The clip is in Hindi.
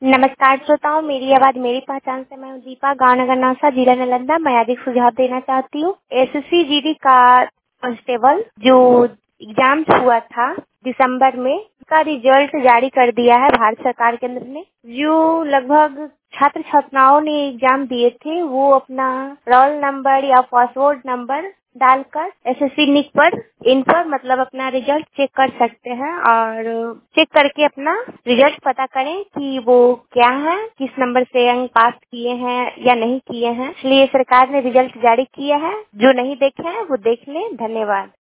नमस्कार श्रोताओं, मेरी आवाज मेरी पहचान से मैं हूँ दीपा, गाँव नगर नौसा, जिला नालंदा। मैं अधिक सुझाव देना चाहती हूँ। एसएससी जीडी का कांस्टेबल जो एग्जाम हुआ था दिसंबर में, उसका रिजल्ट जारी कर दिया है भारत सरकार केंद्र ने। जो लगभग छात्र छात्राओं ने एग्जाम दिए थे, वो अपना रोल नंबर या पासवर्ड नंबर डालकर एसएससी निक पर इन पर मतलब अपना रिजल्ट चेक कर सकते हैं और चेक करके अपना रिजल्ट पता करें कि वो क्या है, किस नंबर से अंक पास किए हैं या नहीं किए हैं। इसलिए सरकार ने रिजल्ट जारी किया है। जो नहीं देखे हैं वो देख लें। धन्यवाद।